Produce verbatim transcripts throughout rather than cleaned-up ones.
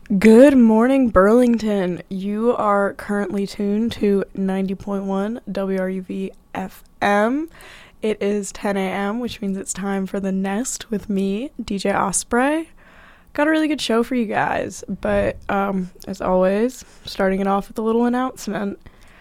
Good morning, Burlington. You are currently tuned to ninety point one W R U V F M. It is ten a.m., which means it's time for The Nest with me, D J Osprey. Got a really good show for you guys, but um, as always, starting it off with a little announcement.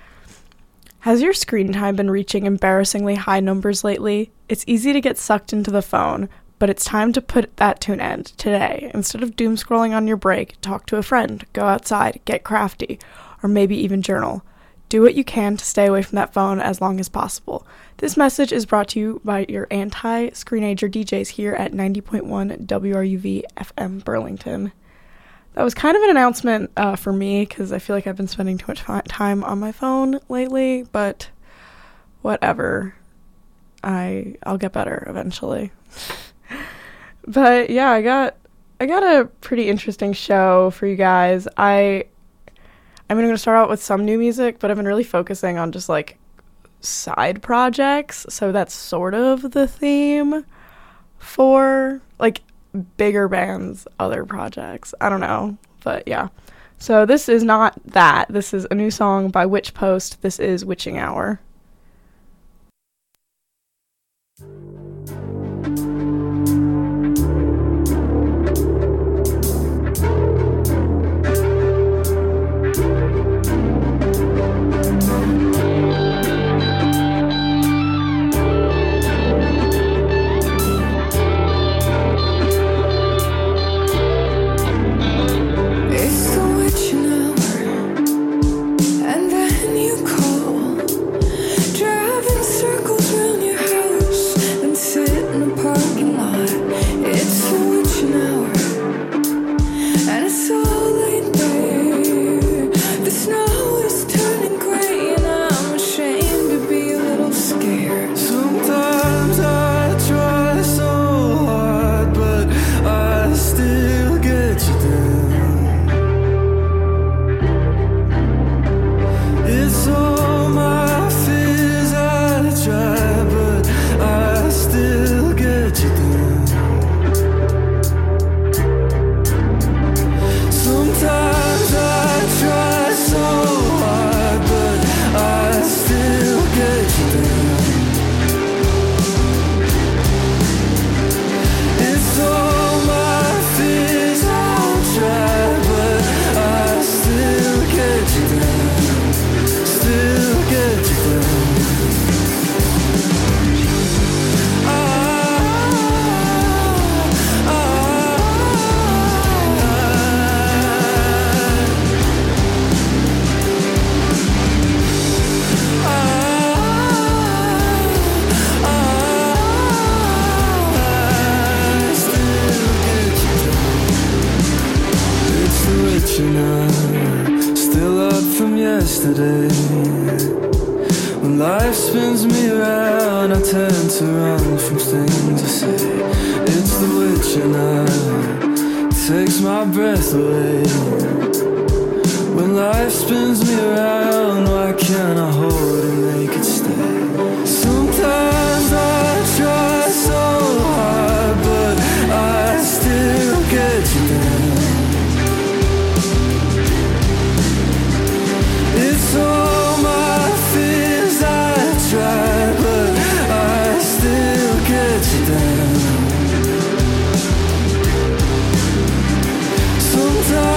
Has your screen time been reaching embarrassingly high numbers lately? It's easy to get sucked into the phone, but it's time to put that to an end today. Instead of doom scrolling on your break, talk to a friend, go outside, get crafty, or maybe even journal. Do what you can to stay away from that phone as long as possible. This message is brought to you by your anti-screenager D Js here at ninety point one W R U V F M Burlington. That was kind of an announcement uh, for me because I feel like I've been spending too much fi- time on my phone lately, but whatever. I, I'll get better eventually. But yeah, I got I got a pretty interesting show for you guys. I I'm going to start out with some new music, but I've been really focusing on just like side projects, so that's sort of the theme for like bigger bands, other projects. I don't know, but yeah. So this is not that. This is a new song by Witch Post. This is Witching Hour.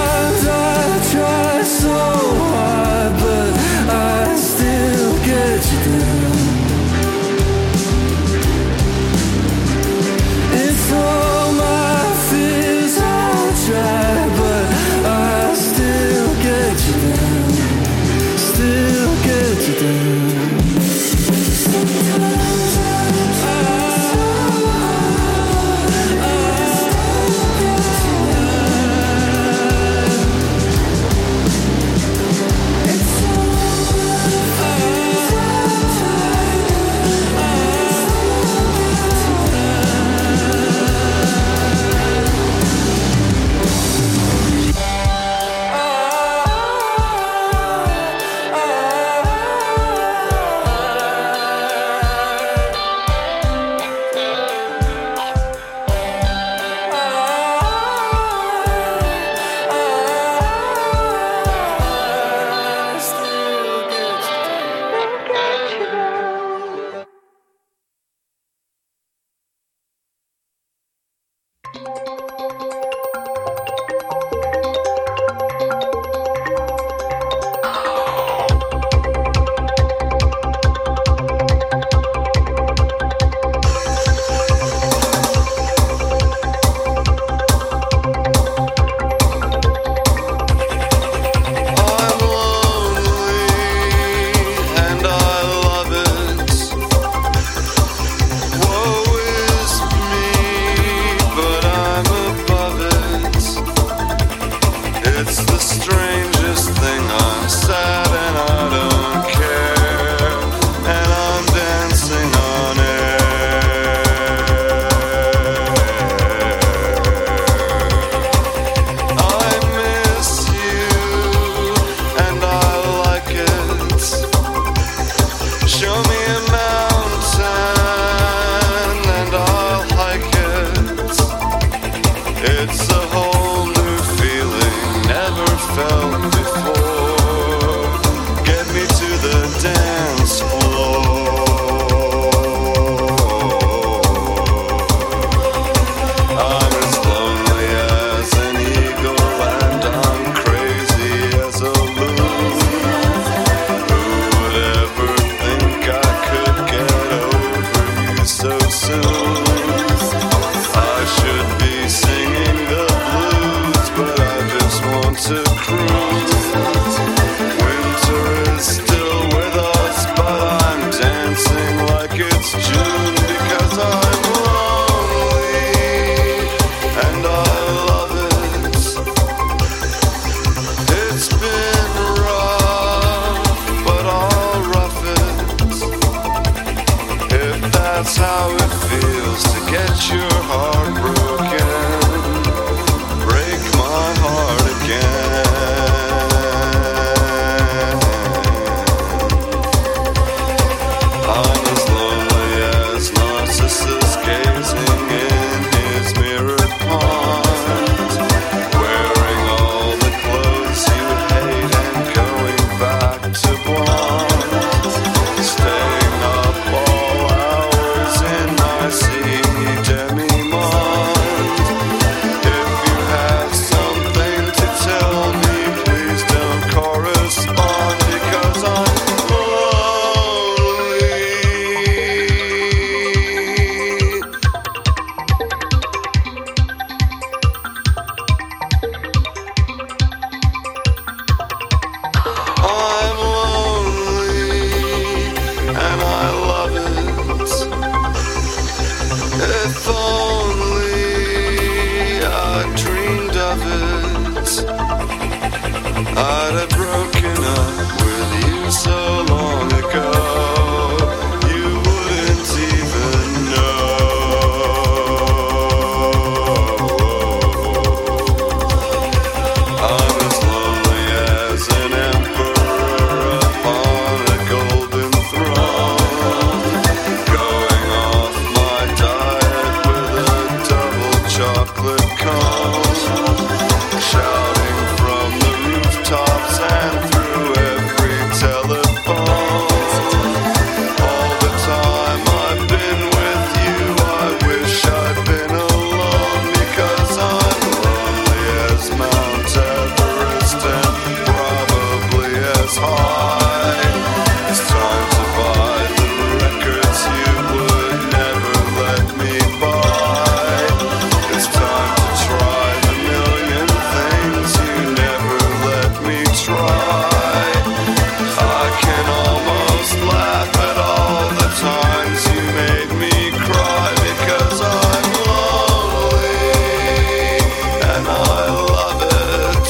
Try so hard, but I still get you It's a whole new feeling never felt before. Get me to the dance floor. I'm as lonely as an eagle and I'm crazy as a loon. Who would ever think I could get over you so soon? I should be singing the blues, but I just want to cruise. Winter is still with us, but I'm dancing like it's June because I'm lonely and I love it. It's been rough, but I'll rough it. If that's how it feels to get your heart broken, break my heart again. I'm as lonely as Narcissus gazing in his mirrored pond, wearing all the clothes you hate and going back to blonde, staying up all hours in my sea demi-monde. If you have something to tell me, please don't correspond because I'm lonely. I'm lonely and I love it. If only I dreamed of it, I'd have broken up with you so long ago. You wouldn't even know. I'm as lonely as an emperor upon a golden throne, going off my diet with a double chocolate cone, shouting from the rooftops and through every telephone. All the time I've been with you, I wish I'd been alone because I'm lonely as Mount Everest and probably as high. It's time to buy the records you would never let me buy. It's time to try the million things you never let me try. I can almost laugh at all the times you made me cry because I'm lonely and I love it.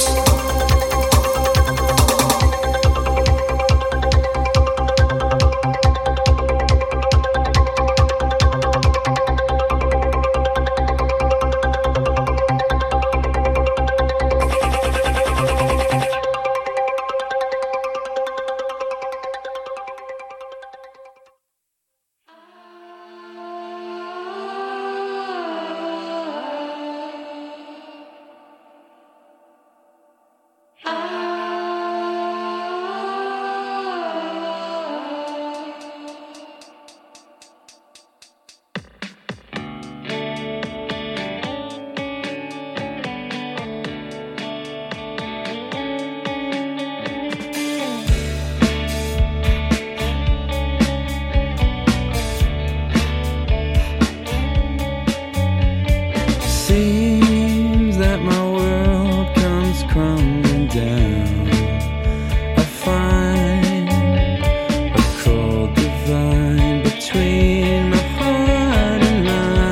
Seems that my world comes crumbling down. I find a cold divide between my heart and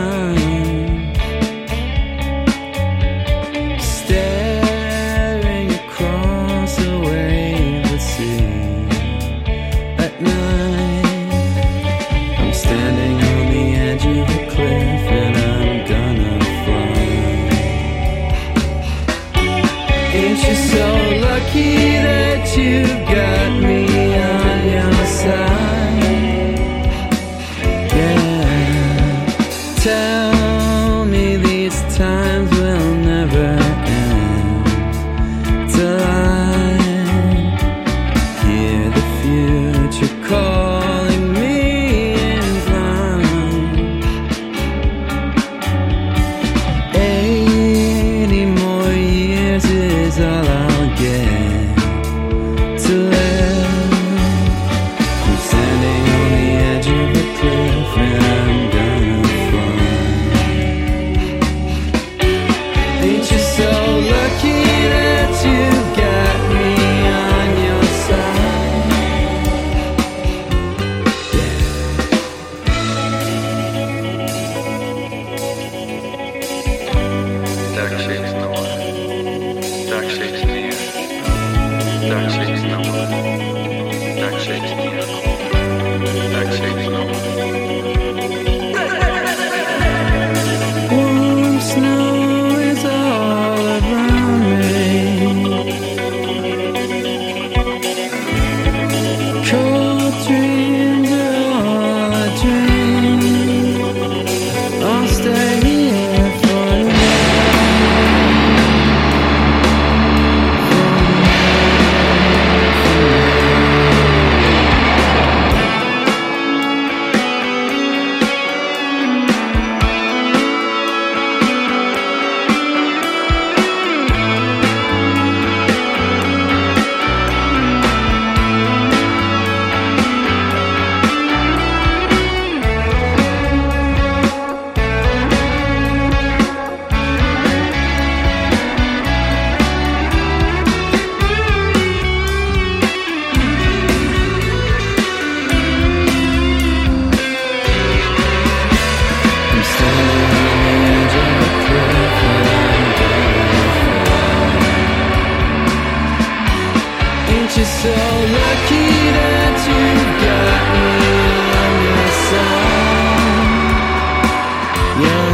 mind, staring across a waveless sea at night. I'm standing on the edge of a cliff and I'm gonna fly. Ain't you so lucky that you've got me on your side? Yeah. Tell me these times will never end till I hear the future calling me in blind. Eighty more years is all I'll get to live. I'm standing on the edge of a cliff and I'm gonna fly. Ain't you so lucky that you got me on your side? Dark shakes no one. Dark shakes in the air. Dark shakes no one. Dark shakes in the air. Dark shakes no one. Warm snow is all around me. Cold dreams are all I dream. I'll stay here for the I'm standing on the edge of a cliff and I'm gonna fall. Ain't you so lucky that you got me on your side? Yeah.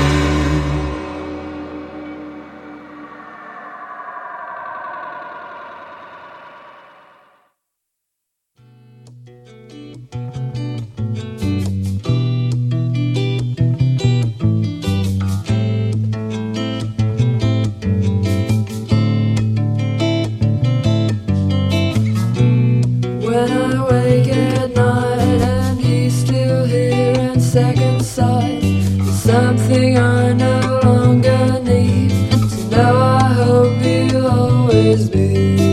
When I wake at night and he's still here in second sight, there's something I no longer need to know. I hope he'll always be.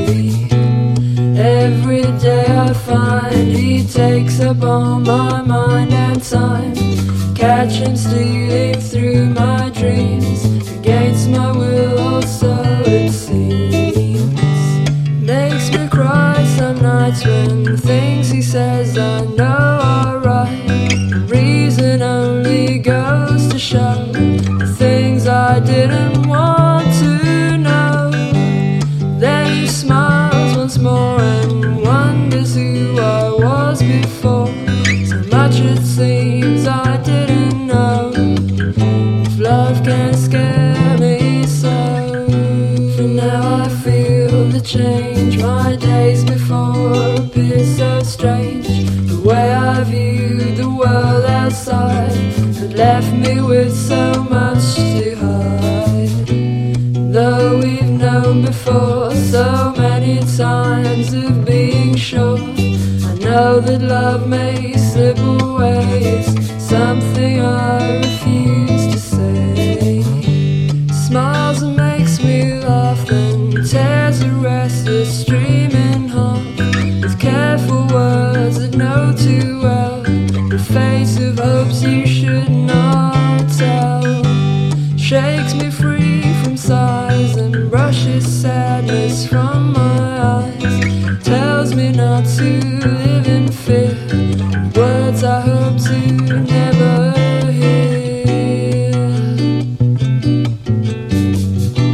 Every day I find he takes up all my mind and time, catch him stealing through my dreams against my will, or so it seems. Makes me cry some nights when things he says I know are right. The reason only goes to show the things I didn't want to know. Then he smiles once more and wonders who I was before. So much it seems I didn't know. If love can scare me so. For now I feel the change. My days before appear so strange. The way I viewed the world outside had left me with so much to hide. Though we've known before so many times of being sure, I know that love may slip away. It's something I refuse to say. Smiles and makes me laugh, then tears a restless streaming heart with careful words that know too well the face of hopes you should not tell. Shakes me free from sighs and brushes sadness from my eyes. Tells me not to live in fear, words I hope to never hear.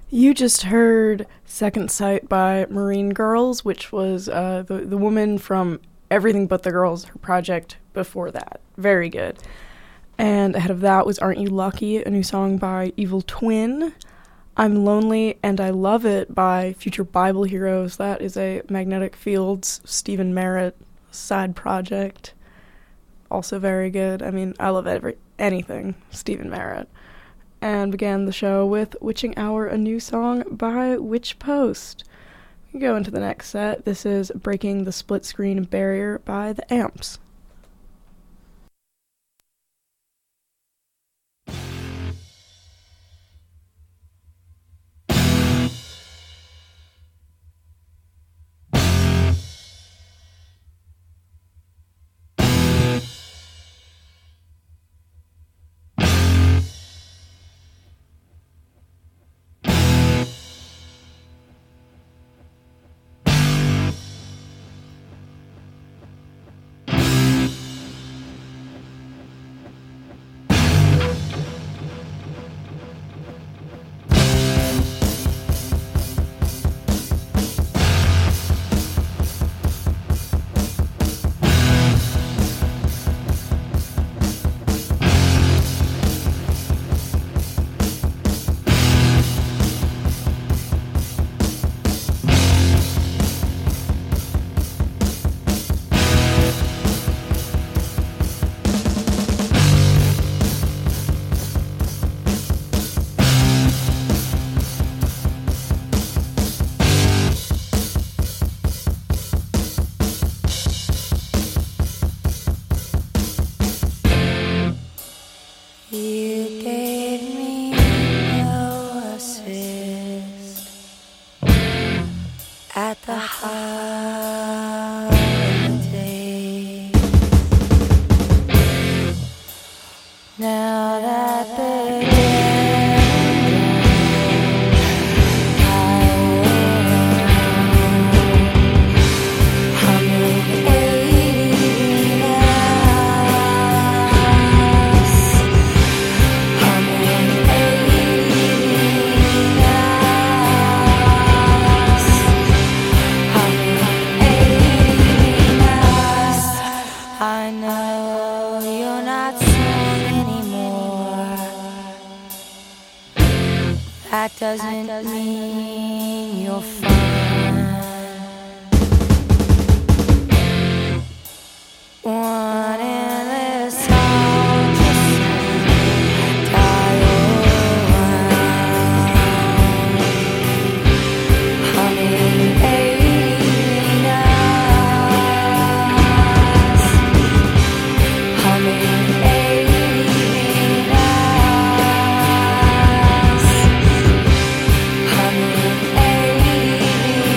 You just heard Second Sight by Marine Girls, which was uh, the, the woman from Everything But the Girls, her project before that. Very good. And ahead of that was Aren't You Lucky, a new song by Evil Twin. I'm Lonely and I Love It by Future Bible Heroes. That is a Magnetic Fields Stephen Merritt side project. Also very good. I mean, I love every anything Stephen Merritt. And began the show with Witching Hour, a new song by Witch Post. We go into the next set. This is Breaking the Split Screen Barrier by The Amps. Humming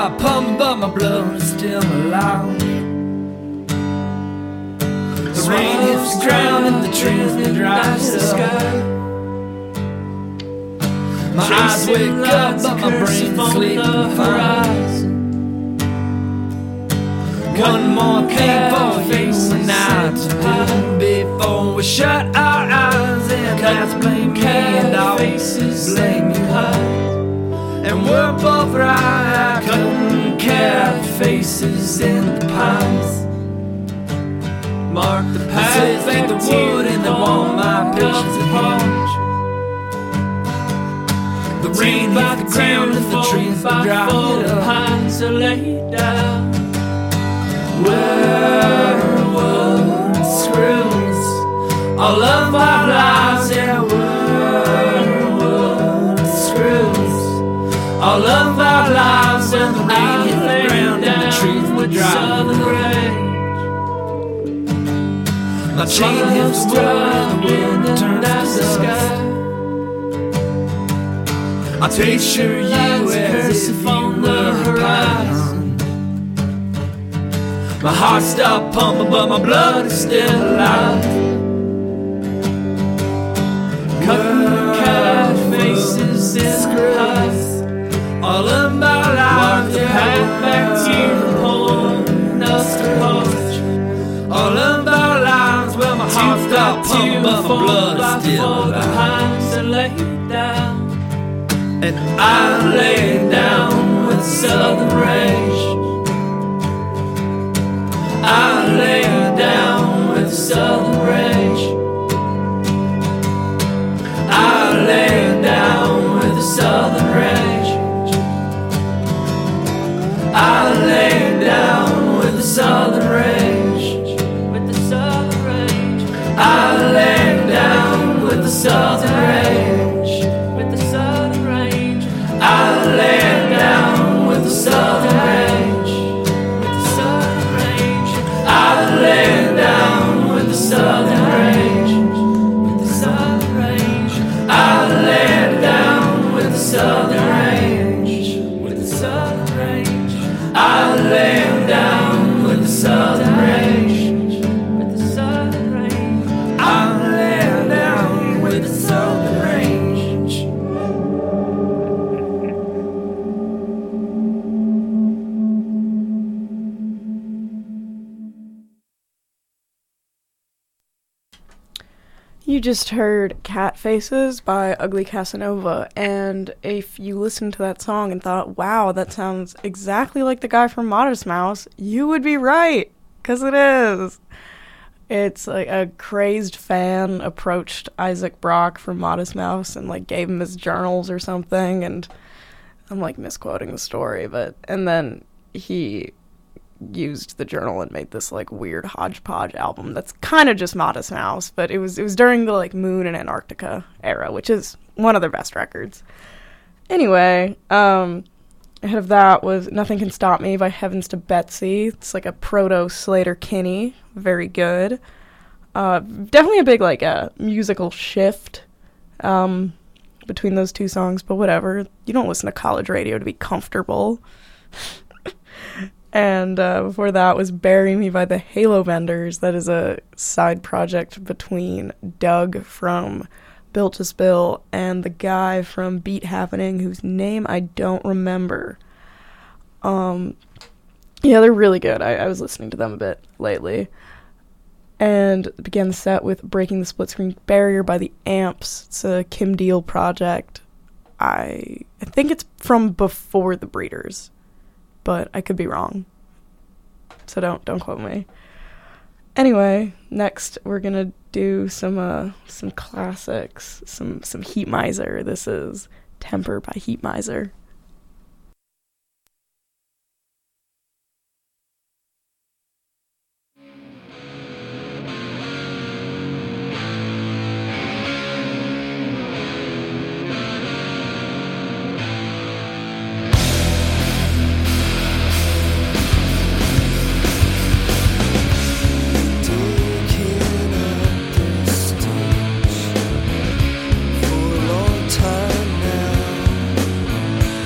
stop pumping, but my blood is still alive. The rain hits the ground and the trees they dry to the sky. My eyes wake up, but my brain's asleep on the horizon. One more painful face and now to before we shut our eyes and cats blame me and our faces blame you. And we're both right, cutting cat faces in the pines. Mark the path back the wood and they want my patience apart. The rain hit the ground and the trees they dry it up. Pines are laid down. Werewolf screws all of our lives, yeah. Werewolf screws all of our lives. When the rain hit the ground and the trees were dry. My chain hits the wood and the wind turns to dust. I picture you as if on the horizon. My heart stopped pumping, but my blood is still alive. Cutting cat faces in the eyes. All of my life, the path back to the pole, us to porch. All of our lives, well, my heart stopped pumping, but my blood is still alive. And I lay down with southern rage. I lay down with southern rage. I lay down with southern rage. I lay down with southern rage. With the southern rage. I lay down with the southern rage. With the southern rage. I lay down with the southern rage. With the southern rage. I lay down with the southern rage. With the southern rage. I lay down with the southern rage. With the southern rage. I lay down with the southern rage. With the southern rage. I lay down with the southern rage. You just heard Cat Faces by Ugly Casanova, and if you listened to that song and thought, wow, that sounds exactly like the guy from Modest Mouse, you would be right, because it is. It's like a crazed fan approached Isaac Brock from Modest Mouse and like gave him his journals or something, and I'm like misquoting the story, but, and then he used the journal and made this like weird hodgepodge album that's kind of just Modest Mouse, but it was it was during the like Moon and Antarctica era, which is one of their best records. Anyway, um ahead of that was Nothing Can Stop Me by Heavens to Betsy. It's like a proto Slater Kinney, very good. Uh definitely a big like a uh, musical shift um between those two songs, but whatever. You don't listen to college radio to be comfortable. And uh, before that was Bury Me by the Halo Benders. That is a side project between Doug from Built to Spill and the guy from Beat Happening, whose name I don't remember. Um, yeah, they're really good. I, I was listening to them a bit lately. And began the set with Breaking the Split Screen Barrier by the Amps. It's a Kim Deal project. I, I think it's from before the Breeders, but I could be wrong, so don't don't quote me. Anyway, next we're gonna do some uh some classics, some some Heat Miser. This is Temper by Heat Miser. Time now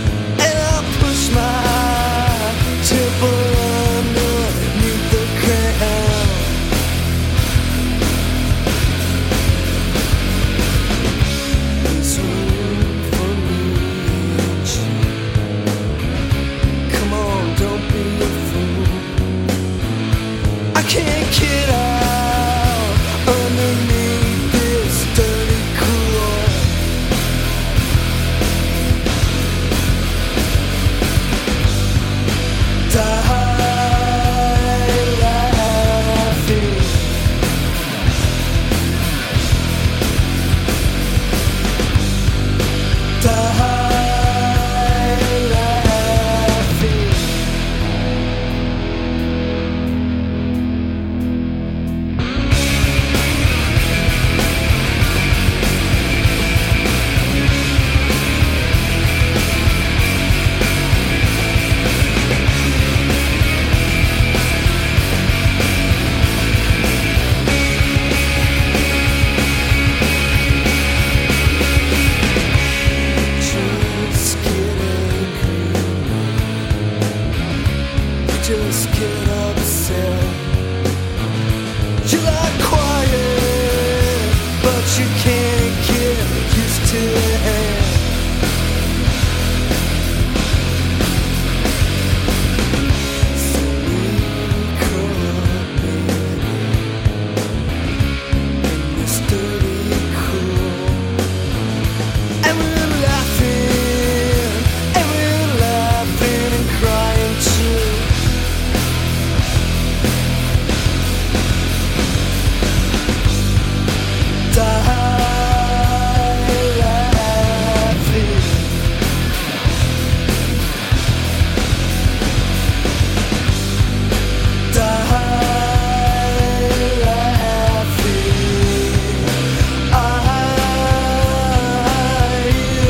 And we're laughing, and we're laughing and crying too. Die laughing. Die laughing. I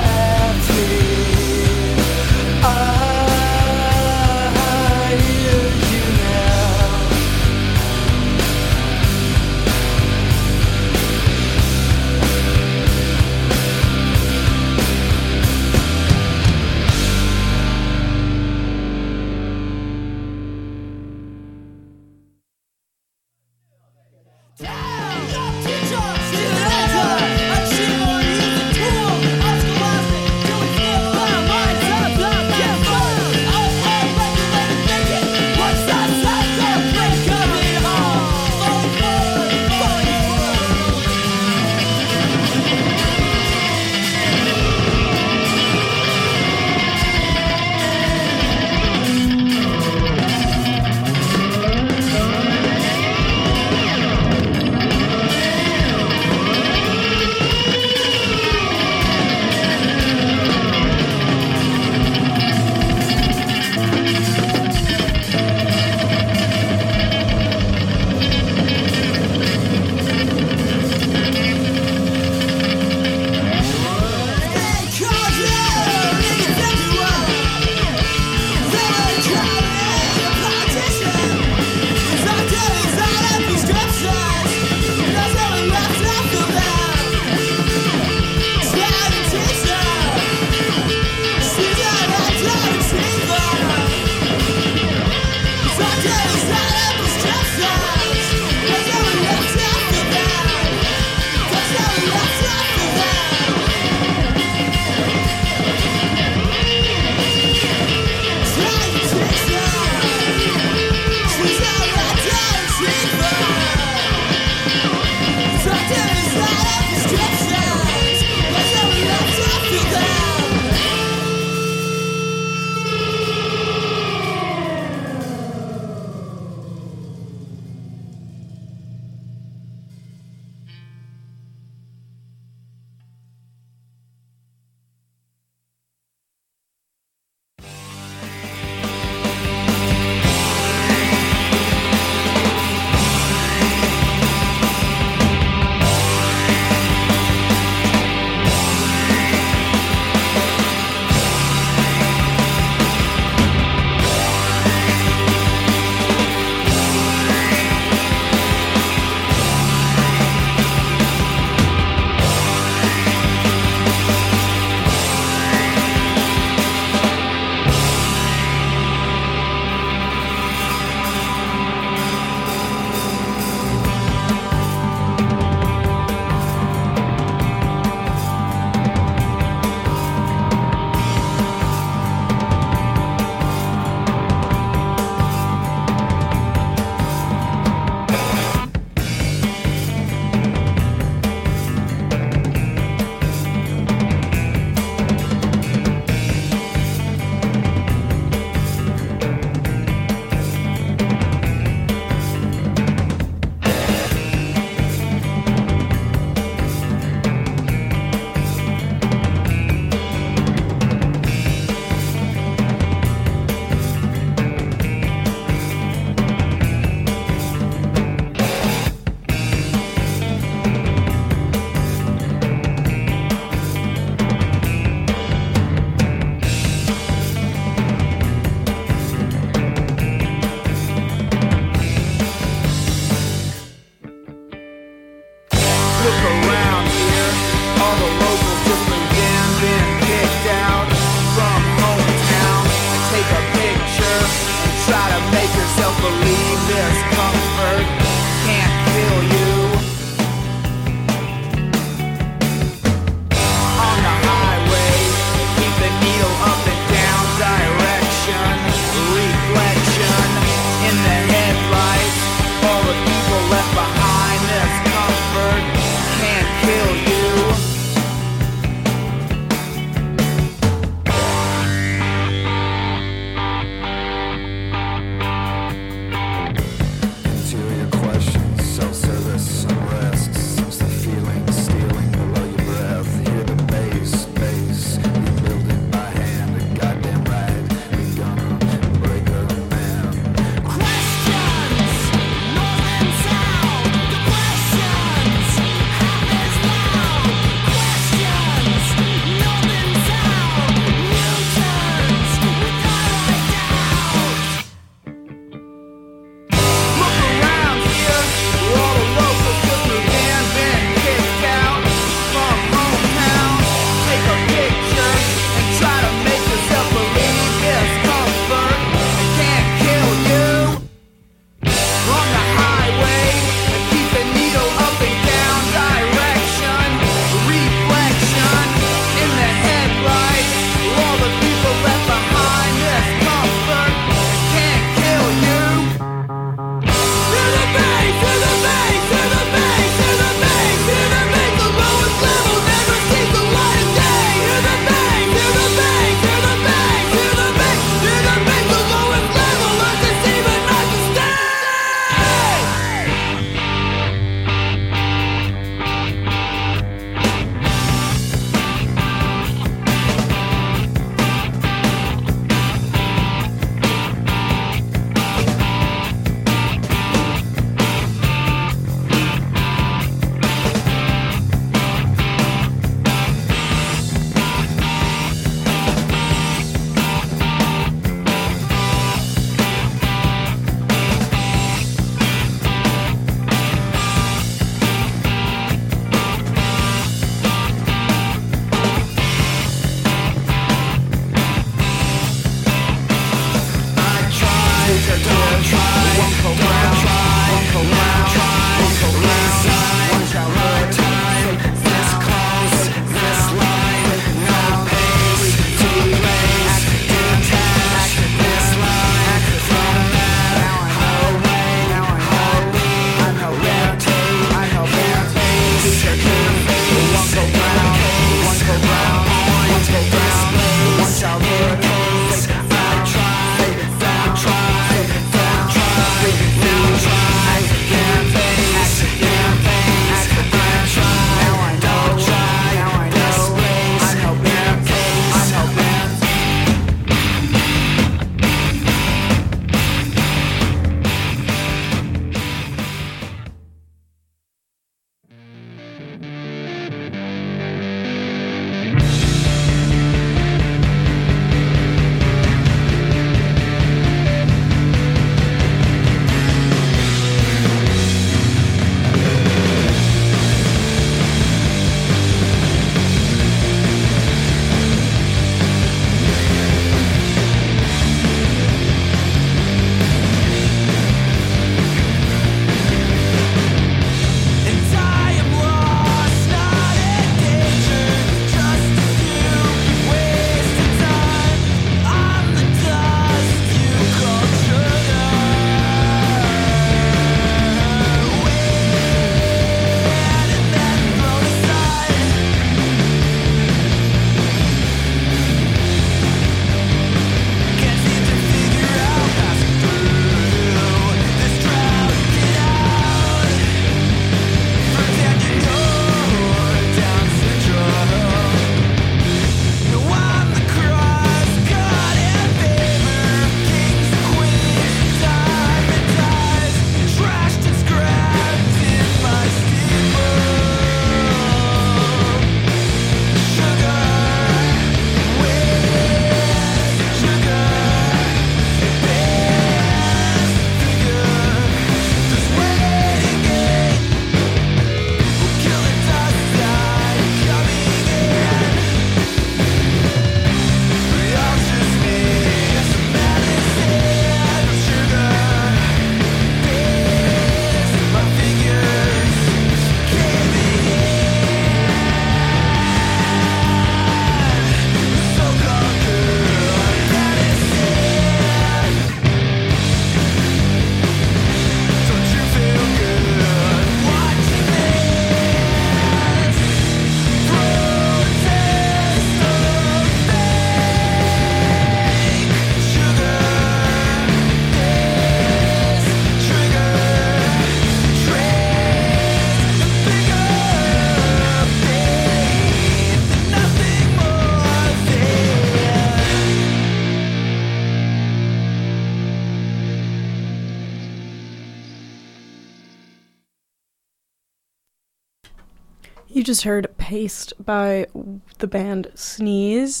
You just heard Paste by the band Sneeze.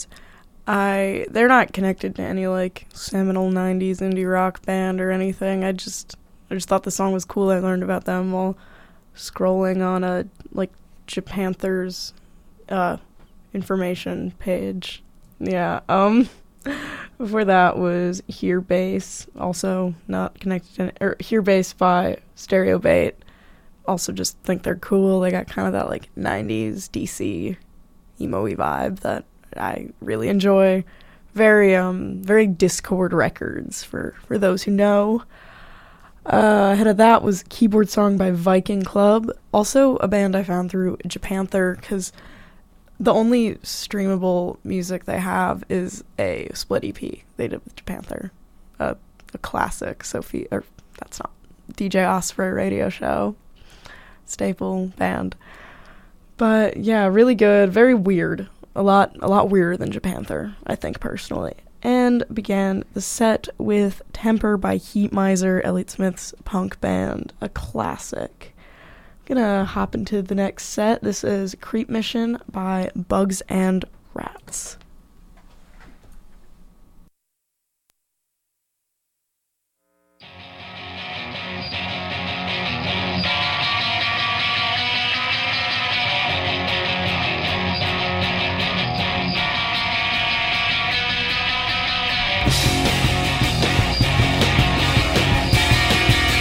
I they're not connected to any like seminal nineties indie rock band or anything. I just I just thought the song was cool. I learned about them while scrolling on a like Japanther's uh information page. Yeah. Um before that was Hear Bass, also not connected to, or Hear Bass by Stereo Bait. Also just think they're cool. They got kind of that like nineties D C emo-y vibe that I really enjoy. Very um very Discord Records for for those who know. Uh, ahead of that was Keyboard Song by Viking Club, also a band I found through Japanther, because the only streamable music they have is a split E P they did with Japanther, a, a classic Sophie, or that's not D J Osprey radio show, staple band. But yeah, really good, very weird, a lot a lot weirder than Japanther, I think personally. And began the set with Temper by Heat Miser, Elliott Smith's punk band, a classic. Gonna hop into the next set. This is Creep Mission by Bugs and Rats. We'll be right back.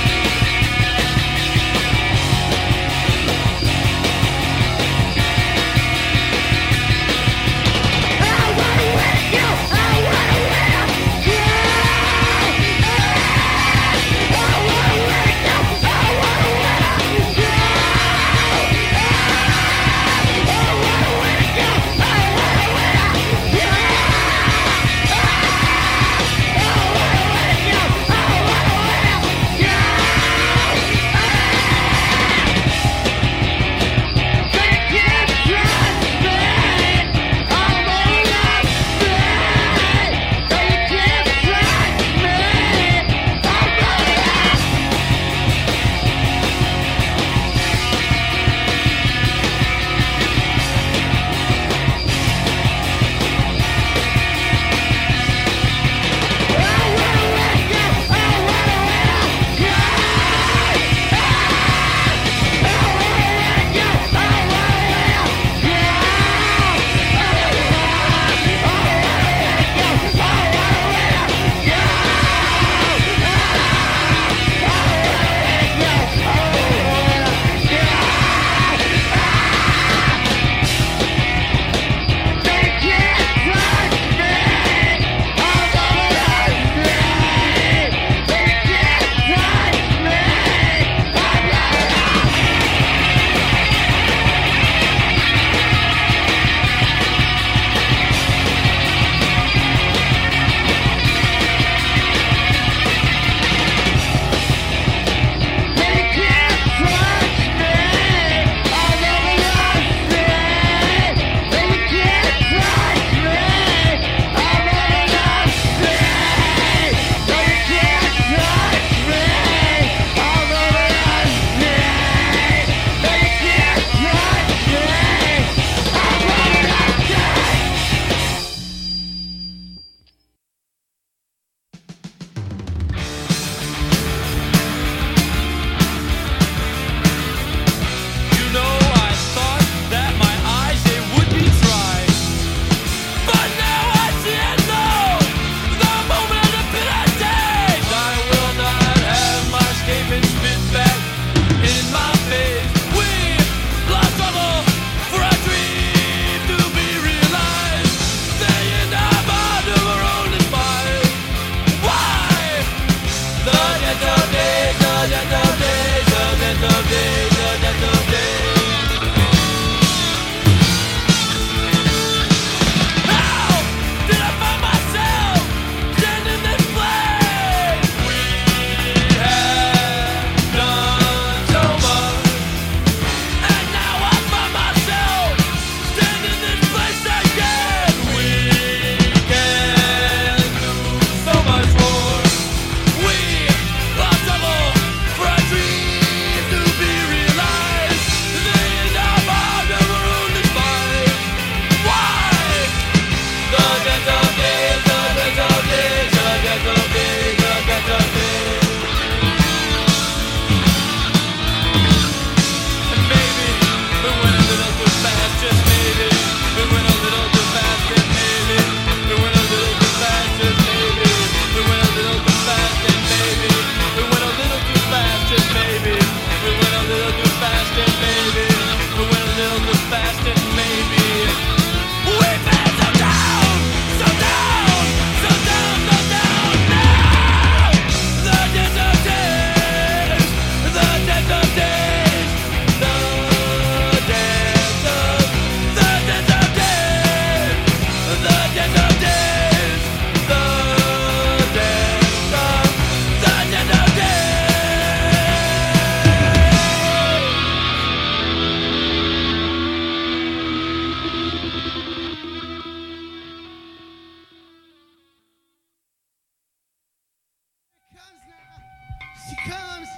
She comes.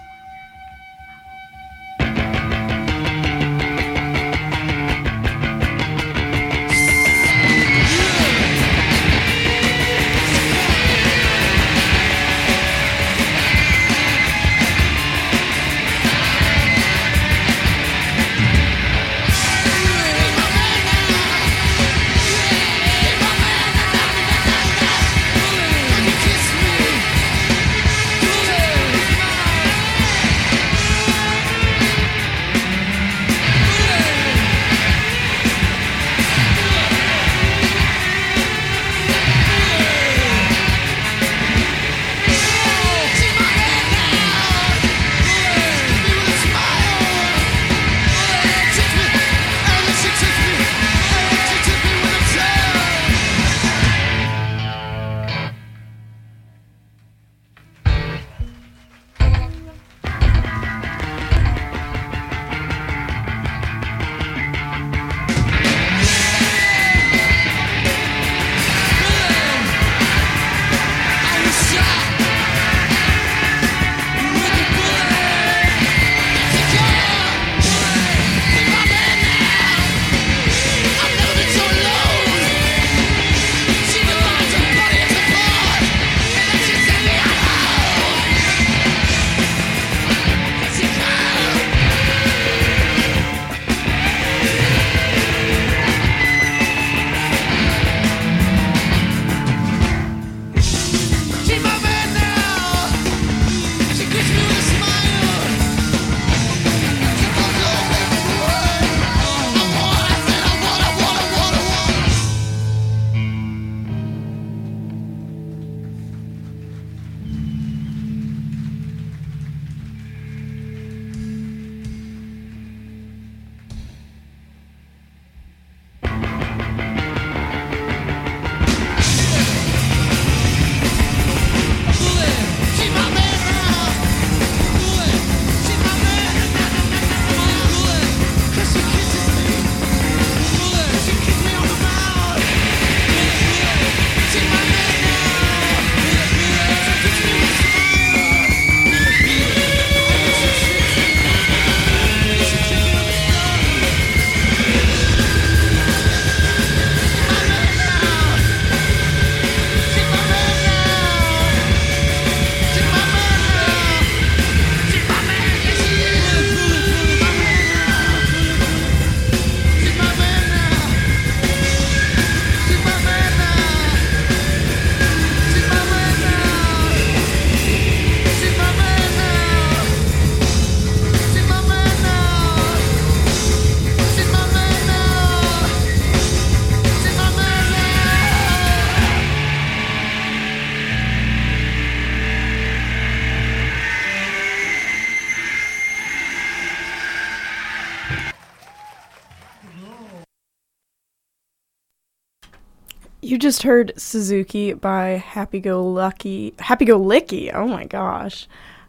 You just heard Suzuki by Happy Go Lucky, Happy Go Licky. Oh my gosh.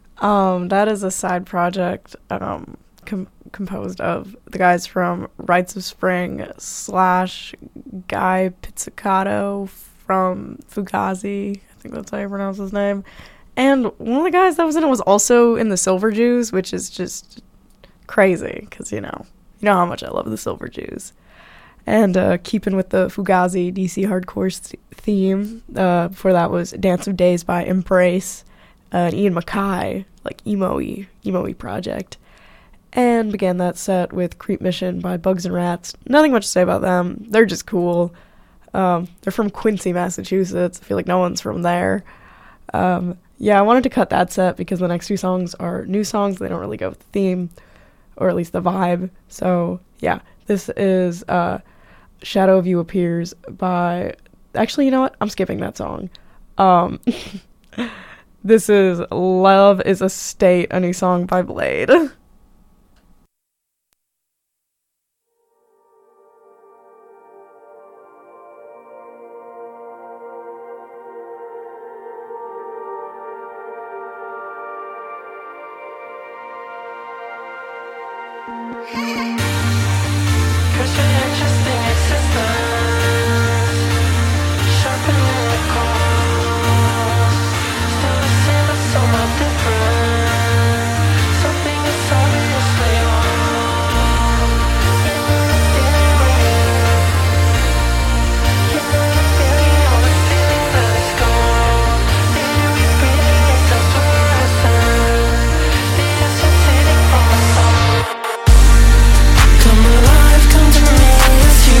Um, that is a side project um, com- composed of the guys from Rites of Spring slash Guy Pizzicato from Fugazi. I think that's how you pronounce his name. And one of the guys that was in it was also in the Silver Jews, which is just crazy because, you know, you know how much I love the Silver Jews. And uh, keeping with the Fugazi D C hardcore th- theme, uh, before that was Dance of Days by Embrace, uh, and Ian Mackay, like emo-y, emo-y project. And began that set with Creep Mission by Bugs and Rats. Nothing much to say about them. They're just cool. Um, they're from Quincy, Massachusetts. I feel like no one's from there. Um, yeah, I wanted to cut that set because the next two songs are new songs. They don't really go with the theme, or at least the vibe. So, yeah, this is uh, Shadow of You Appears by... Actually, you know what? I'm skipping that song. Um, this is Love is a State, a new song by Blade. Come alive, come to me, it's you.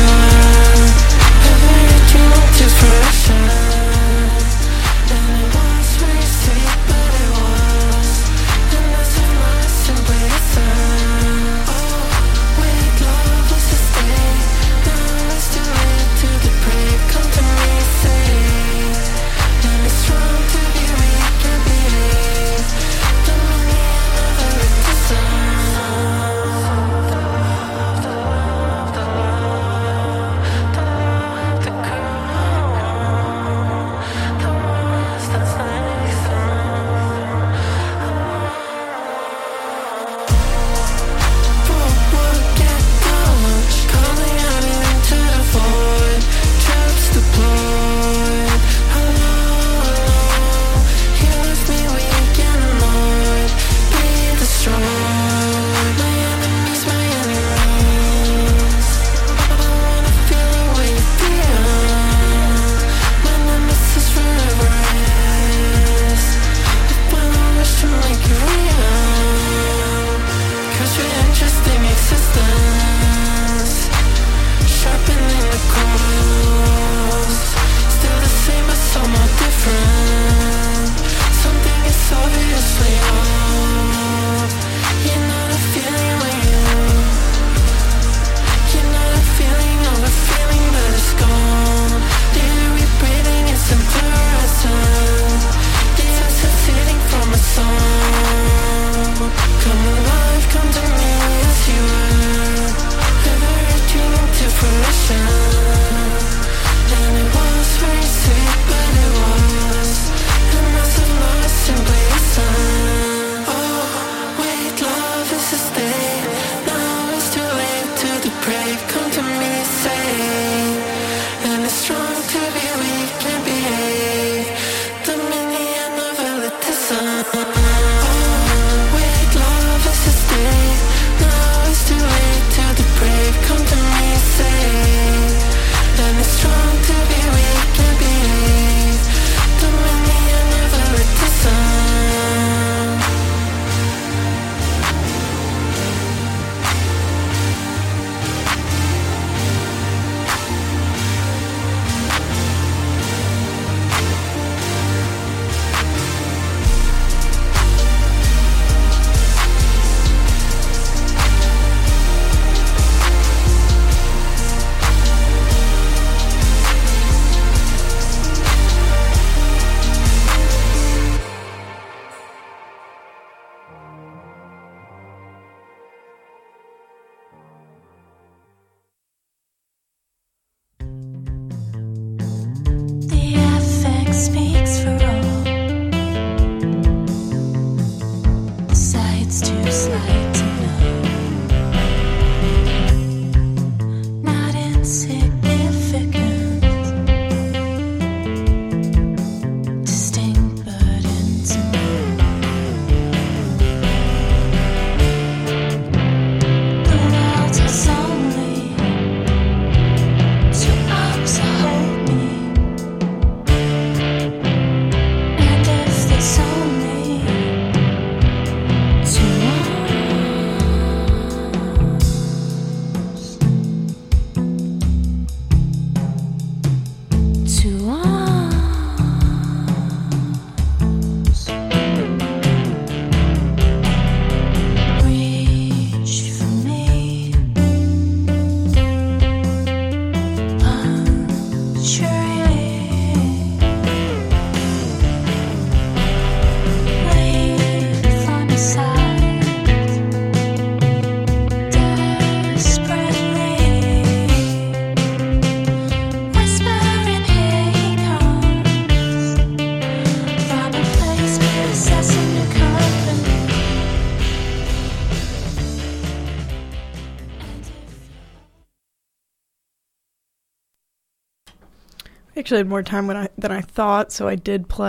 actually had more time when I, than I thought, so I did play